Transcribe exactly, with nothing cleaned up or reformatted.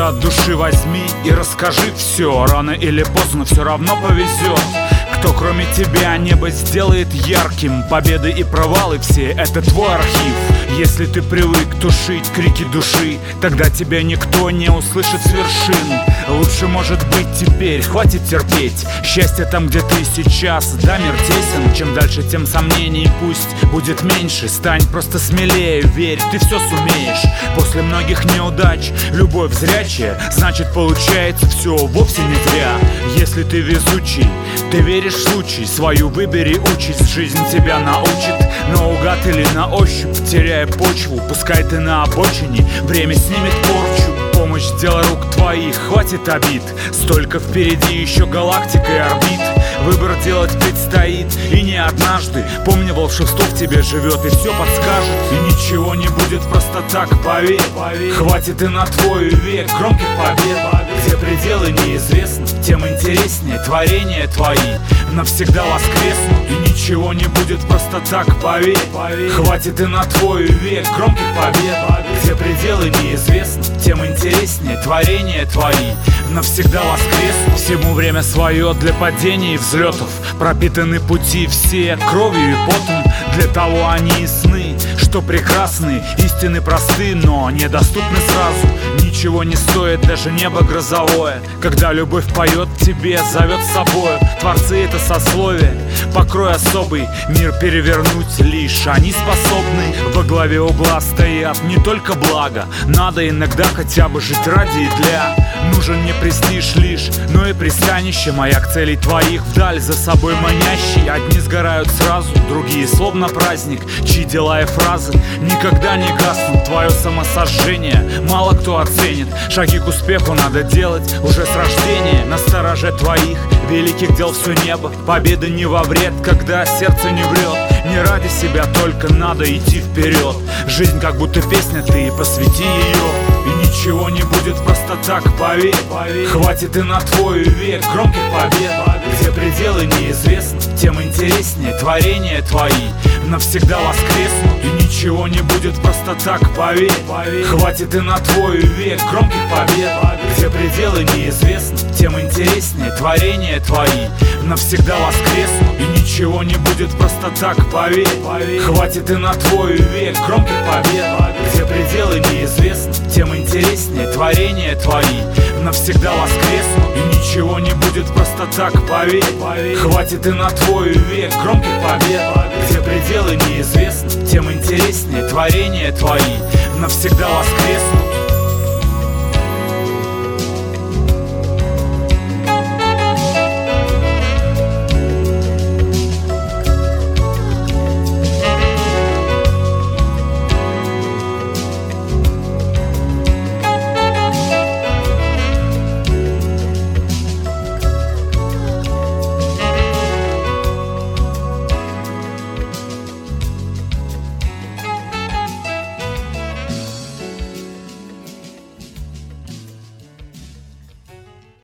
Что-то от души возьми и расскажи все. Рано или поздно все равно повезет. Кто кроме тебя небо сделает ярким? Победы и провалы все — это твой архив. Если ты привык тушить крики души, тогда тебя никто не услышит с вершин. Лучше может быть теперь, хватит терпеть. Счастье там, где ты сейчас, да, мир тесен. Чем дальше, тем сомнений пусть будет меньше. Стань просто смелее, верь, ты все сумеешь. После многих неудач любовь зрячая, значит получается все вовсе не зря. Если ты везучий, ты веришь в случай, свою выбери участь. Жизнь тебя научит наугад или на ощупь, теряя почву, пускай ты на обочине. Время снимет порчу, помощь — дело рук твоих, хватит обид. Столько впереди еще галактик и орбит. Выбор делать предстоит, и не однажды. Помни, волшебство в тебе живет и все подскажет. И ничего не будет просто так, поверь. Хватит и на твой век громких побед. Где пределы неизвестны, тем интереснее творения твои навсегда воскреснут. И ничего не будет просто так, поверь. Хватит и на твой век громких побед. Где пределы неизвестны, тем интереснее творения твои навсегда воскреснут. Всему время свое для падений и взлетов. Пропитаны пути все кровью и потом. Для того они и сны, что прекрасны. Истины просты, но недоступны сразу. Ничего не стоит даже небо грозовое, когда любовь поет тебе, зовет с собою. Творцы — это сословие, покрой особый. Мир перевернуть лишь они способны. Во главе угла стоят не только блага. Надо иногда хотя бы жить ради и для. Нужен не престиж лишь, но и пристанище. Маяк целей твоих вдаль за собой манящий. Одни сгорают сразу, другие словно праздник, чьи дела и фразы никогда не гаснут. Твое самосожжение мало кто оценит. Шаги к успеху надо делать уже с рождения. На стороже твоих великих дел все небо. Победа не во вред, когда сердце не врет. Не ради себя только надо идти вперед. Жизнь как будто песня, ты посвяти ее. И ничего не будет просто так, поверь. Хватит и на твой век громких побед. Где пределы неизвестны, тем интереснее творения твои навсегда воскреснут. И ничего не будет просто так, поверь. Хватит и на твой век громких побед. Где пределы неизвестны, тем интереснее творения твои навсегда воскреснут. И ничего не будет просто так, поверь. Хватит и на твой век громких побед. Где пределы неизвестны, тем интереснее творения твои навсегда воскреснут. И ничего не будет просто так, поверь. Хватит и на твой век громких побед. Где пределы неизвестны, тем интереснее творения твои навсегда воскреснут.